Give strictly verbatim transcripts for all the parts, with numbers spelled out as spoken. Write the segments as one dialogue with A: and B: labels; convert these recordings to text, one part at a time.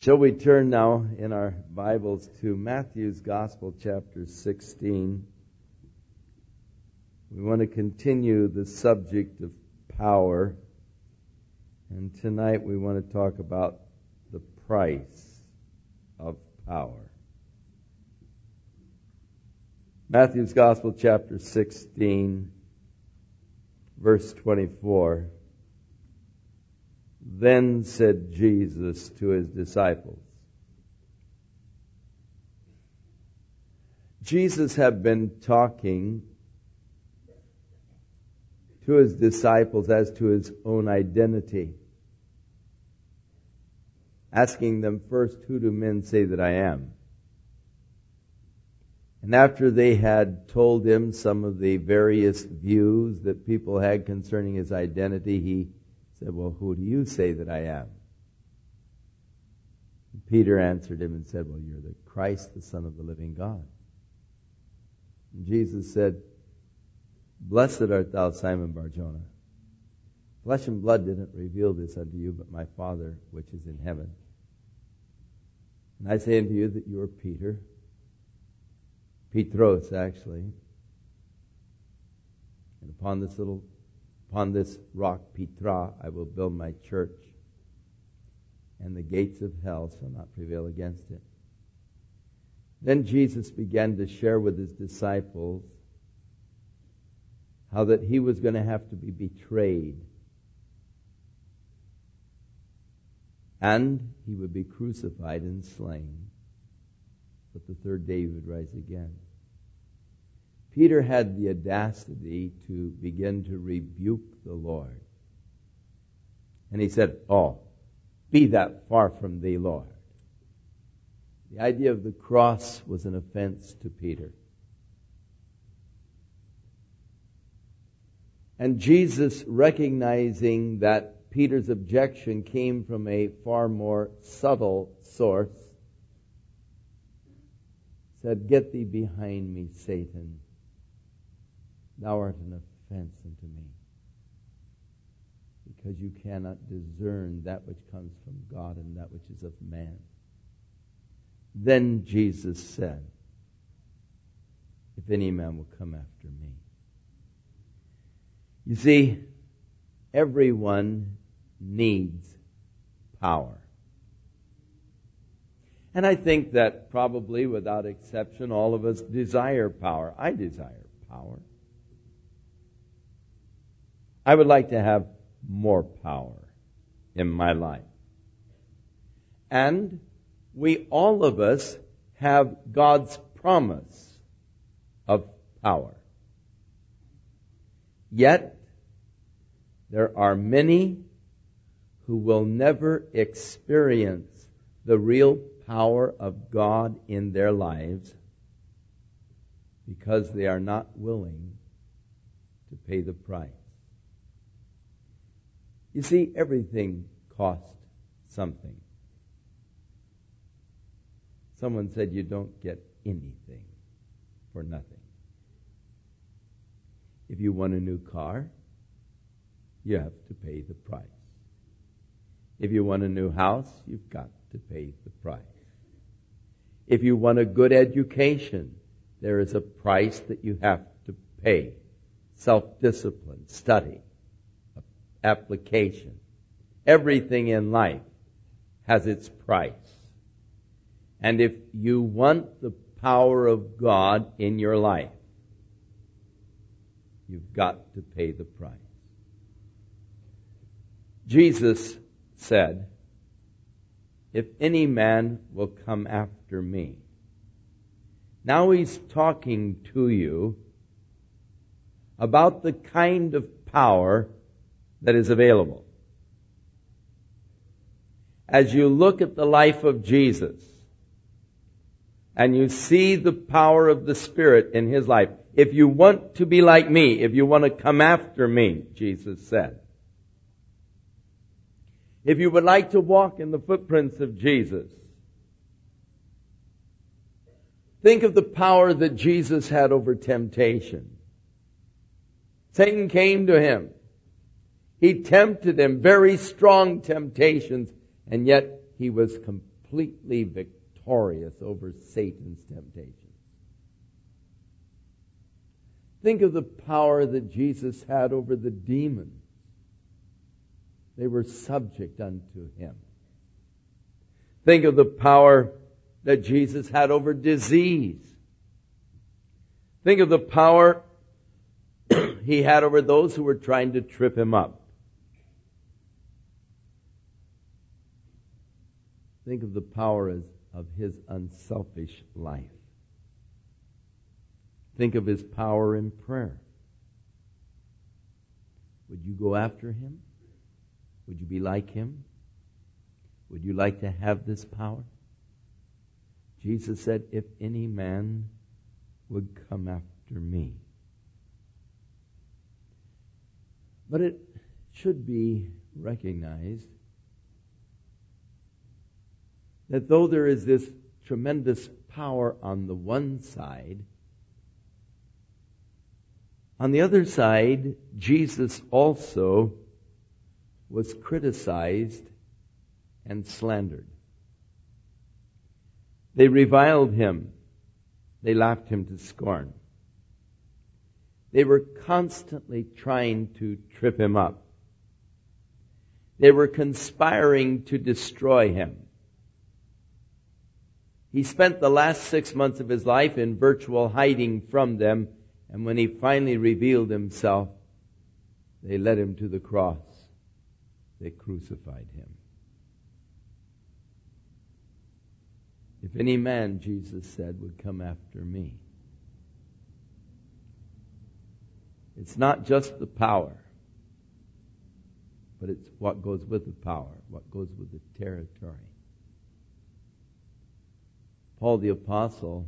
A: Shall we turn now in our Bibles to Matthew's Gospel, chapter sixteen. We want to continue the subject of power. And tonight we want to talk about the price of power. Matthew's Gospel, chapter sixteen, verse twenty-four. Then said Jesus to his disciples. Jesus had been talking to his disciples as to his own identity, asking them first, who do men say that I am? And after they had told him some of the various views that people had concerning his identity, he said, well, who do you say that I am? And Peter answered him and said, well, you're the Christ, the Son of the living God. And Jesus said, blessed art thou, Simon Bar-Jonah. Flesh and blood didn't reveal this unto you, but my Father which is in heaven. And I say unto you that you are Peter, Petros actually, and upon this little Upon this rock, Petra, I will build my church, and the gates of hell shall not prevail against it. Then Jesus began to share with his disciples how that he was going to have to be betrayed, and he would be crucified and slain, but the third day he would rise again. Peter had the audacity to begin to rebuke the Lord. And he said, oh, be that far from thee, Lord. The idea of the cross was an offense to Peter. And Jesus, recognizing that Peter's objection came from a far more subtle source, said, get thee behind me, Satan. Thou art an offense unto me, because you cannot discern that which comes from God and that which is of man. Then Jesus said, if any man will come after me. You see, everyone needs power. And I think that probably without exception, all of us desire power. I desire power. I would like to have more power in my life. And we, all of us, have God's promise of power. Yet, there are many who will never experience the real power of God in their lives because they are not willing to pay the price. You see, everything costs something. Someone said you don't get anything for nothing. If you want a new car, you have to pay the price. If you want a new house, you've got to pay the price. If you want a good education, there is a price that you have to pay. Self-discipline, study, application. Everything in life has its price. And if you want the power of God in your life, you've got to pay the price. Jesus said, if any man will come after me. Now he's talking to you about the kind of power that is available. As you look at the life of Jesus and you see the power of the Spirit in His life, if you want to be like me, if you want to come after me, Jesus said, if you would like to walk in the footprints of Jesus, think of the power that Jesus had over temptation. Satan came to Him. He tempted Him, very strong temptations, and yet He was completely completely victorious over Satan's temptations. Think of the power that Jesus had over the demons. They were subject unto him. Think of the power that Jesus had over disease. Think of the power he had over those who were trying to trip him up. Think of the power of his unselfish life. Think of his power in prayer. Would you go after him? Would you be like him? Would you like to have this power? Jesus said, if any man would come after me. But it should be recognized that though there is this tremendous power on the one side, on the other side, Jesus also was criticized and slandered. They reviled him. They laughed him to scorn. They were constantly trying to trip him up. They were conspiring to destroy him. He spent the last six months of his life in virtual hiding from them, and when he finally revealed himself, they led him to the cross. They crucified him. If any man, Jesus said, would come after me. It's not just the power, but it's what goes with the power, what goes with the territory. Paul the Apostle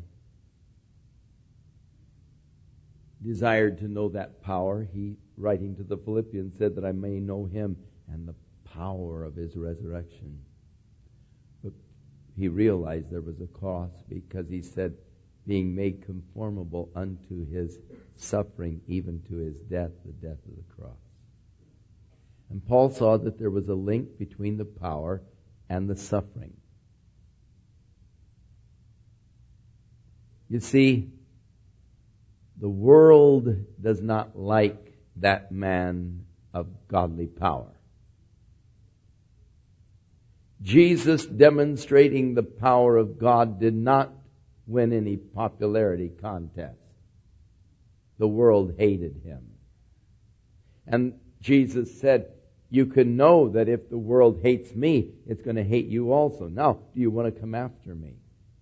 A: desired to know that power. He, writing to the Philippians, said that I may know him and the power of his resurrection. But he realized there was a cost, because he said, being made conformable unto his suffering, even to his death, the death of the cross. And Paul saw that there was a link between the power and the suffering. You see, the world does not like that man of godly power. Jesus, demonstrating the power of God, did not win any popularity contest. The world hated him. And Jesus said, you can know that if the world hates me, it's going to hate you also. Now, do you want to come after me?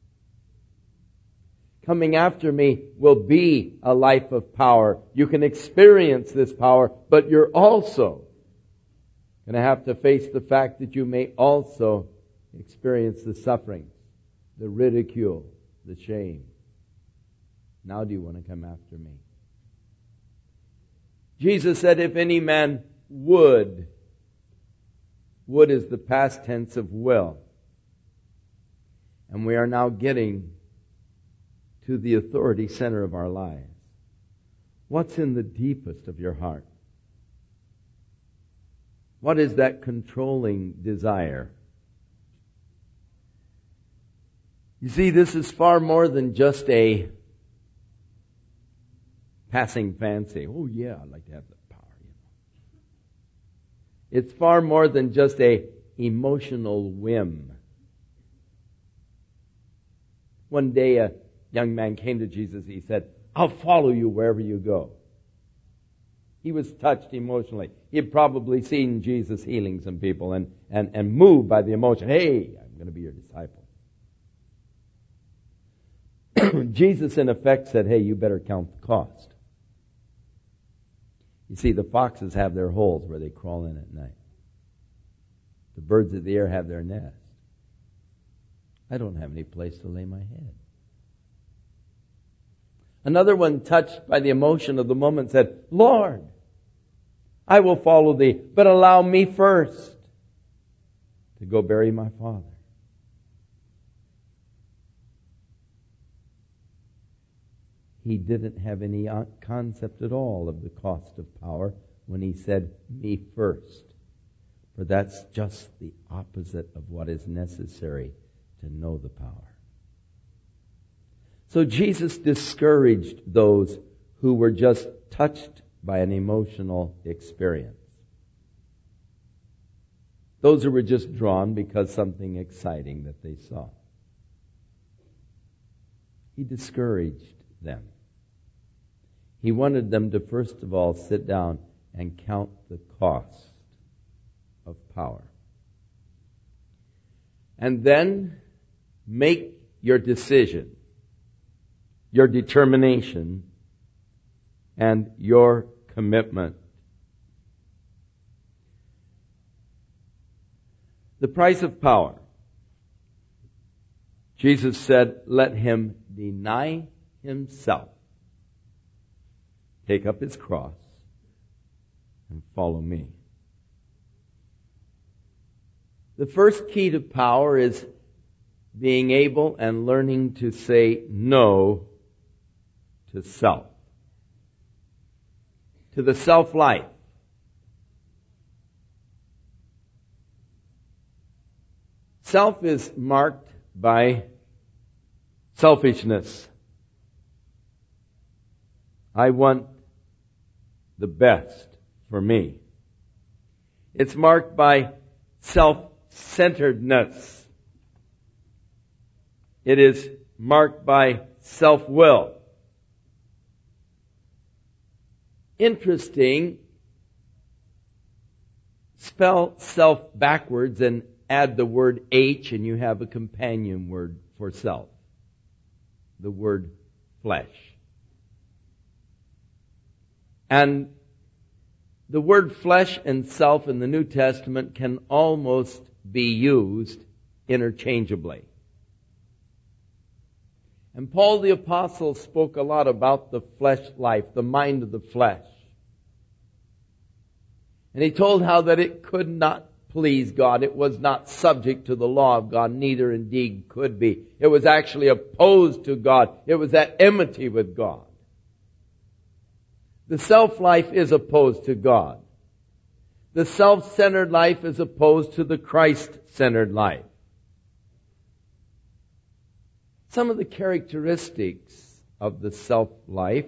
A: Coming after me will be a life of power. You can experience this power, but you're also going to have to face the fact that you may also experience the suffering, the ridicule, the shame. Now do you want to come after me? Jesus said, if any man would, would is the past tense of will. And we are now getting to the authority center of our lives. What's in the deepest of your heart? What is that controlling desire? You see, this is far more than just a passing fancy. Oh yeah, I'd like to have that power. You know. It's far more than just a emotional whim. One day a young man came to Jesus. He said, I'll follow you wherever you go. He was touched emotionally. He had probably seen Jesus healing some people and, and, and moved by the emotion. Hey, I'm going to be your disciple. Jesus, in effect, said, hey, you better count the cost. You see, the foxes have their holes where they crawl in at night. The birds of the air have their nest. I don't have any place to lay my head. Another one, touched by the emotion of the moment, said, Lord, I will follow thee, but allow me first to go bury my father. He didn't have any concept at all of the cost of power when he said, me first. For that's just the opposite of what is necessary to know the power. So Jesus discouraged those who were just touched by an emotional experience. Those who were just drawn because something exciting that they saw. He discouraged them. He wanted them to first of all sit down and count the cost of power. And then make your decision, your determination, and your commitment. The price of power. Jesus said, let him deny himself, take up his cross, and follow me. The first key to power is being able and learning to say no to self, to the self-life. Self is marked by selfishness. I want the best for me. It's marked by self-centeredness. It is marked by self-will. Interesting, spell self backwards and add the word H and you have a companion word for self. The word flesh. And the word flesh and self in the New Testament can almost be used interchangeably. And Paul the Apostle spoke a lot about the flesh life, the mind of the flesh. And he told how that it could not please God. It was not subject to the law of God, neither indeed could be. It was actually opposed to God. It was at enmity with God. The self-life is opposed to God. The self-centered life is opposed to the Christ-centered life. Some of the characteristics of the self-life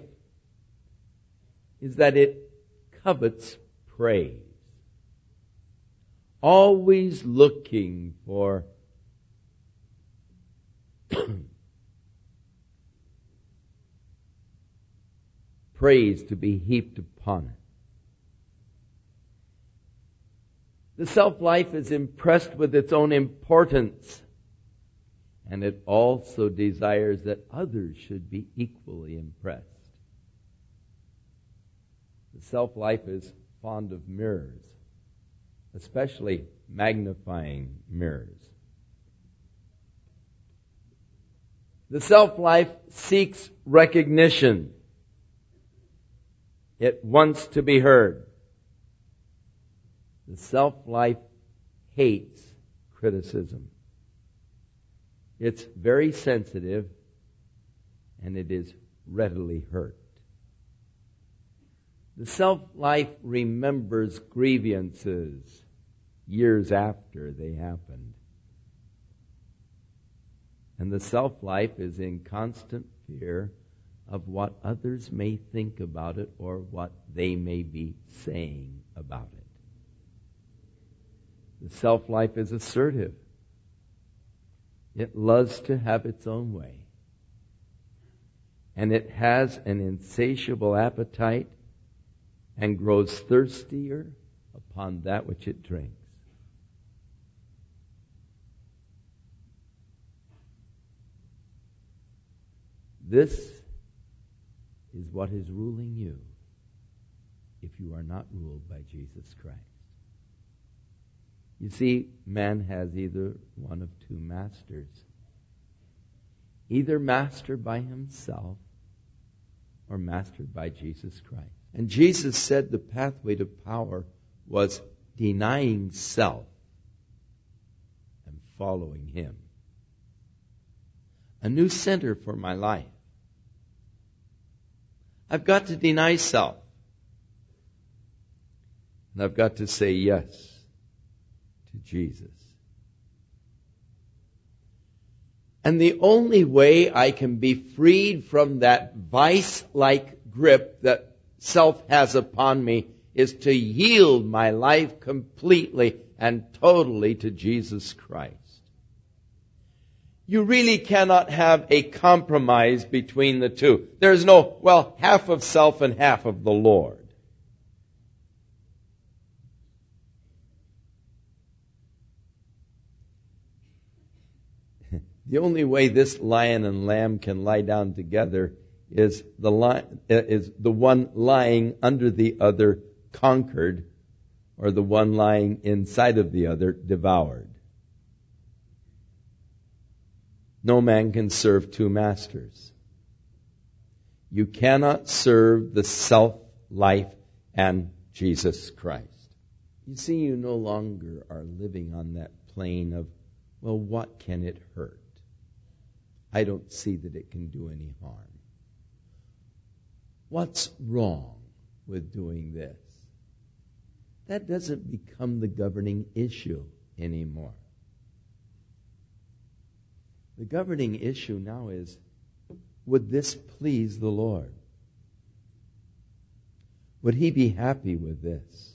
A: is that it covets praise. Always looking for praise to be heaped upon it. The self-life is impressed with its own importance, and it also desires that others should be equally impressed. The self-life is fond of mirrors, especially magnifying mirrors. The self-life seeks recognition. It wants to be heard. The self-life hates criticism. It's very sensitive and it is readily hurt. The self-life remembers grievances years after they happened. And the self-life is in constant fear of what others may think about it or what they may be saying about it. The self-life is assertive. It loves to have its own way. And it has an insatiable appetite and grows thirstier upon that which it drinks. This is what is ruling you if you are not ruled by Jesus Christ. You see, man has either one of two masters. Either mastered by himself or mastered by Jesus Christ. And Jesus said the pathway to power was denying self and following Him. A new center for my life. I've got to deny self. And I've got to say yes to Jesus. And the only way I can be freed from that vice-like grip that self has upon me is to yield my life completely and totally to Jesus Christ. You really cannot have a compromise between the two. There's no, well, half of self and half of the Lord. The only way this lion and lamb can lie down together is the li- is the one lying under the other conquered, or the one lying inside of the other devoured. No man can serve two masters. You cannot serve the self-life and Jesus Christ. You see, you no longer are living on that plane of, well, what can it hurt? I don't see that it can do any harm. What's wrong with doing this? That doesn't become the governing issue anymore. The governing issue now is, would this please the Lord? Would He be happy with this?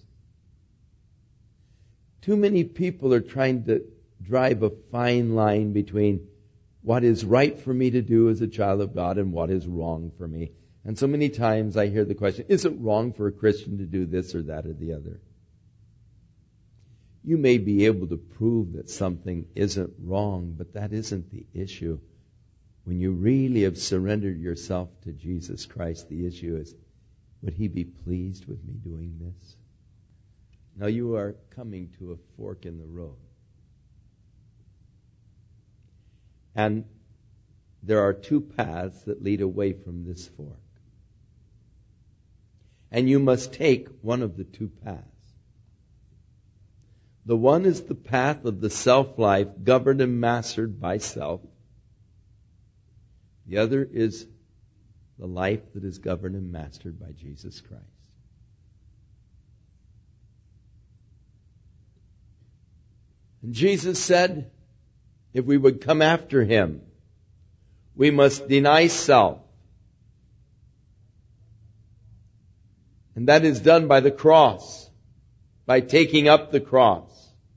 A: Too many people are trying to drive a fine line between what is right for me to do as a child of God and what is wrong for me. And so many times I hear the question, is it wrong for a Christian to do this or that or the other? You may be able to prove that something isn't wrong, but that isn't the issue. When you really have surrendered yourself to Jesus Christ, the issue is, would He be pleased with me doing this? Now you are coming to a fork in the road. And there are two paths that lead away from this fork. And you must take one of the two paths. The one is the path of the self-life, governed and mastered by self. The other is the life that is governed and mastered by Jesus Christ. And Jesus said, if we would come after Him, we must deny self. And that is done by the cross, by taking up the cross.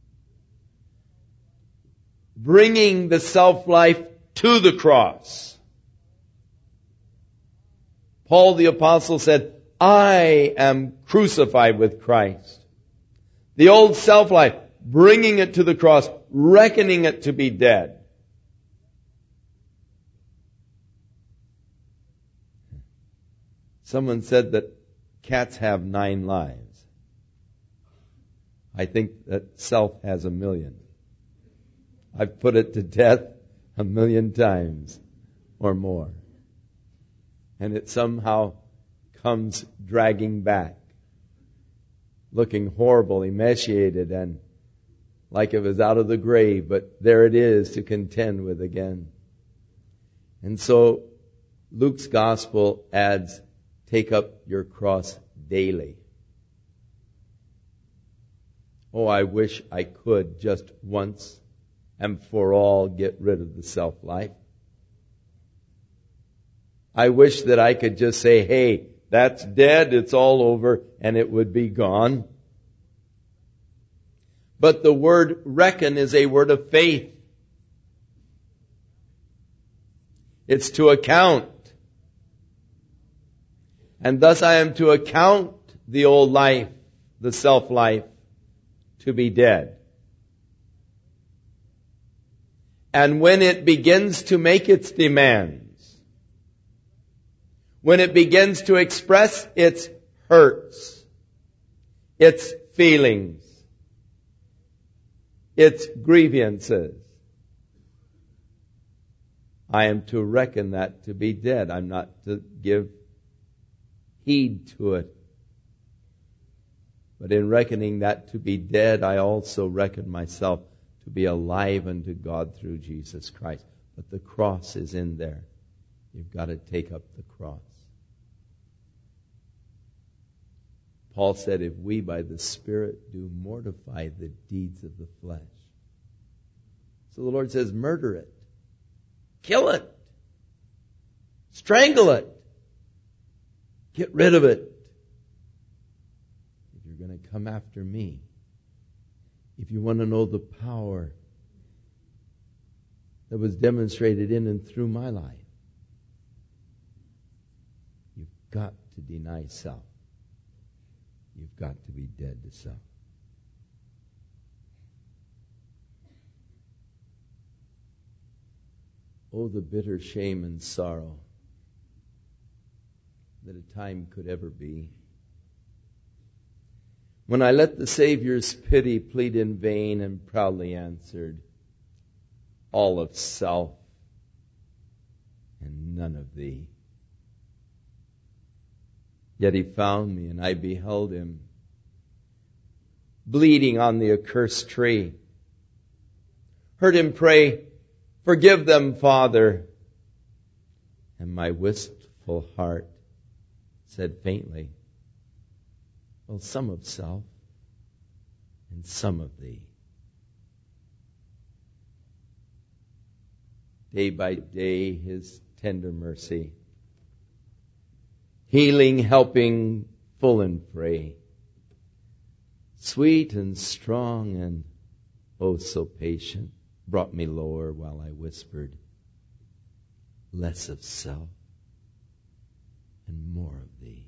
A: Bringing the self-life to the cross. Paul the Apostle said, I am crucified with Christ. The old self-life, bringing it to the cross, reckoning it to be dead. Someone said that cats have nine lives. I think that self has a million. I've put it to death a million times or more. And it somehow comes dragging back, looking horrible, emaciated, and like it was out of the grave, but there it is to contend with again. And so Luke's gospel adds, take up your cross daily. Oh, I wish I could just once and for all get rid of the self-life. I wish that I could just say, hey, that's dead, it's all over, and it would be gone. But the word reckon is a word of faith. It's to account. And thus I am to account the old life, the self-life, to be dead. And when it begins to make its demands, when it begins to express its hurts, its feelings, its grievances, I am to reckon that to be dead. I'm not to give heed to it. But in reckoning that to be dead, I also reckon myself to be alive unto God through Jesus Christ. But the cross is in there. You've got to take up the cross. Paul said, if we by the Spirit do mortify the deeds of the flesh. So the Lord says, murder it. Kill it. Strangle it. Get rid of it. If you're going to come after me, if you want to know the power that was demonstrated in and through my life, you've got to deny self. You've got to be dead to self. Oh, the bitter shame and sorrow that a time could ever be, when I let the Savior's pity plead in vain and proudly answered, all of self and none of thee. Yet he found me, and I beheld him bleeding on the accursed tree. Heard him pray, forgive them, Father. And my wistful heart said faintly, well, some of self and some of thee. Day by day, his tender mercy, healing, helping, full and free, sweet and strong and oh so patient, brought me lower while I whispered, less of self and more of thee.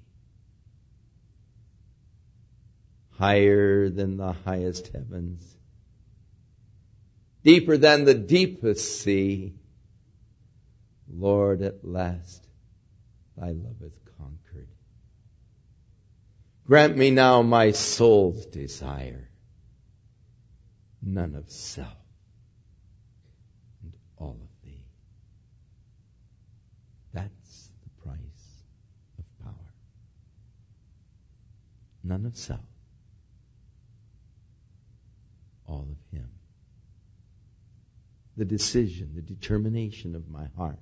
A: Higher than the highest heavens, deeper than the deepest sea, Lord, at last thy love hath conquered. Grant me now my soul's desire, none of self and all of thee. That's the price of power. None of self, all of him. The decision, the determination of my heart.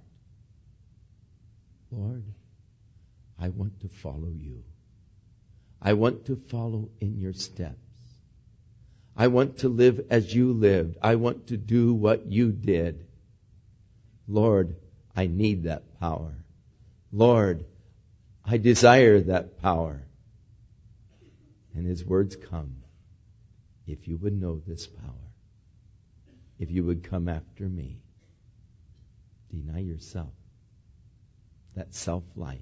A: Lord, I want to follow you. I want to follow in your steps. I want to live as you lived. I want to do what you did. Lord, I need that power. Lord, I desire that power. And his words come, if you would know this power, if you would come after me, deny yourself, that self-life.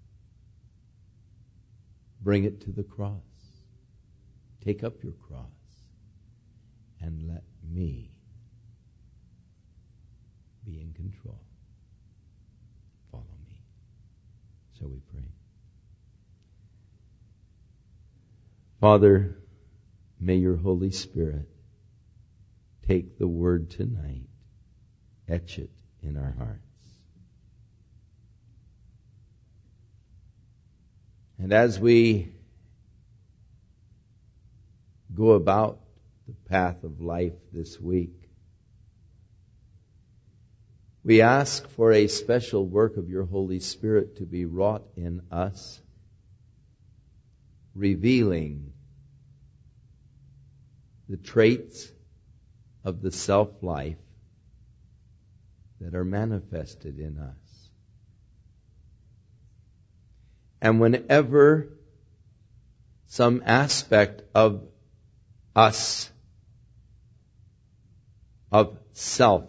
A: Bring it to the cross. Take up your cross and let me be in control. Follow me. Shall we pray? Father, may your Holy Spirit take the word tonight, etch it in our hearts. And as we go about the path of life this week, we ask for a special work of your Holy Spirit to be wrought in us, revealing the traits of the self-life that are manifested in us. And whenever some aspect of us, of self,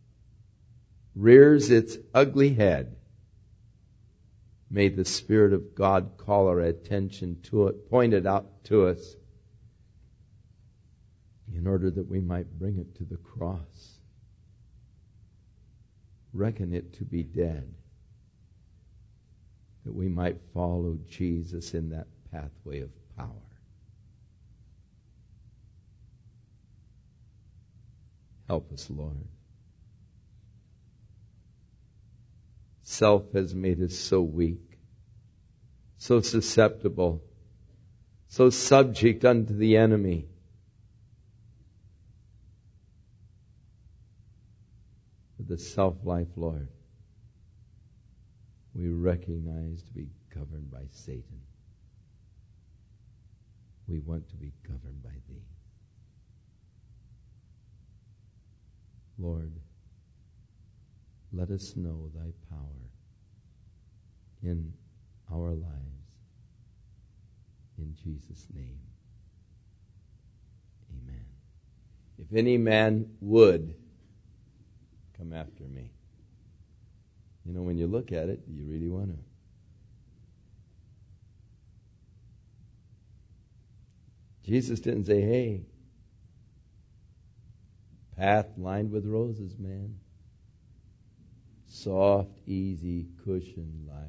A: rears its ugly head, may the Spirit of God call our attention to it, point it out to us, in order that we might bring it to the cross, reckon it to be dead, that we might follow Jesus in that pathway of power. Help us, Lord. Self has made us so weak, so susceptible, so subject unto the enemy. The self-life, Lord, we recognize to be governed by Satan. We want to be governed by thee. Lord, let us know thy power in our lives. In Jesus' name, amen. If any man would come after me. You know, when you look at it, do you really want to? Jesus didn't say, hey, path lined with roses, man. Soft, easy, cushioned life.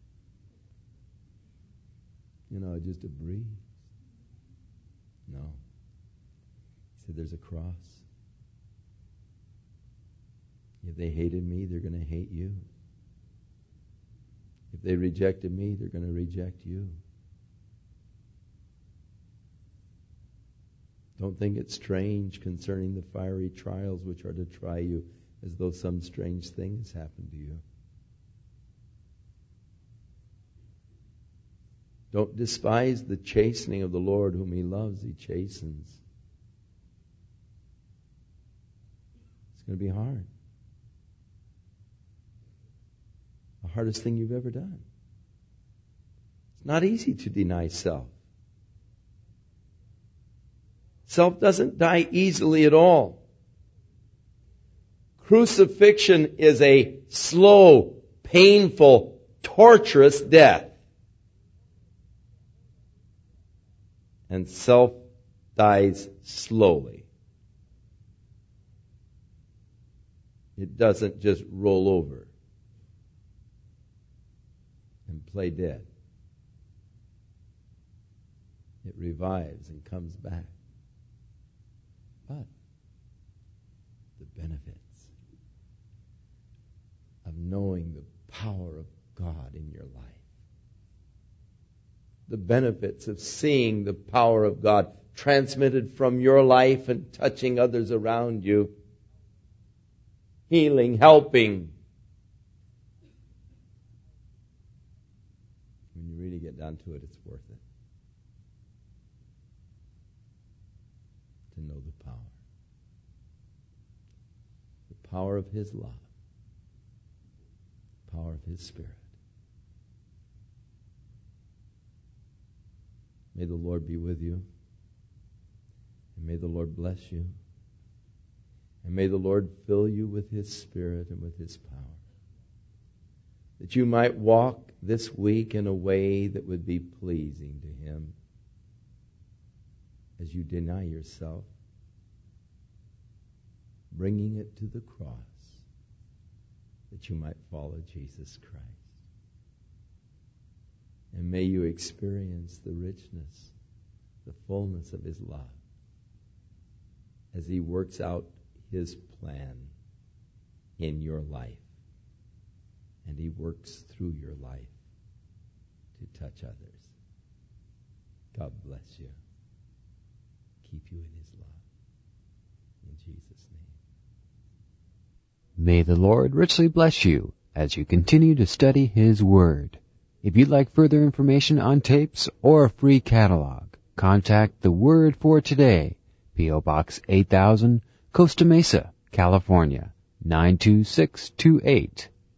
A: You know, just a breeze. No. He said there's a cross. If they hated me, they're going to hate you. If they rejected me, they're going to reject you. Don't think it's strange concerning the fiery trials which are to try you, as though some strange thing has happened to you. Don't despise the chastening of the Lord, whom He loves, He chastens. It's going to be hard. The hardest thing you've ever done. It's not easy to deny self. Self doesn't die easily at all. Crucifixion is a slow, painful, torturous death. And self dies slowly. It doesn't just roll over and play dead. It revives and comes back. But the benefits of knowing the power of God in your life, the benefits of seeing the power of God transmitted from your life and touching others around you, healing, helping. When you really get down to it, it's worth it. To know the power. The power of His love. The power of His Spirit. May the Lord be with you. And may the Lord bless you. And may the Lord fill you with His Spirit and with His power. That you might walk this week in a way that would be pleasing to Him as you deny yourself, bringing it to the cross, that you might follow Jesus Christ. And may you experience the richness, the fullness of His love as He works out His plan in your life. And He works through your life to touch others. God bless you. Keep you in His love. In Jesus' name.
B: May the Lord richly bless you as you continue to study His Word. If you'd like further information on tapes or a free catalog, contact The Word for Today, P O Box eight thousand, Costa Mesa, California, nine two six two eight.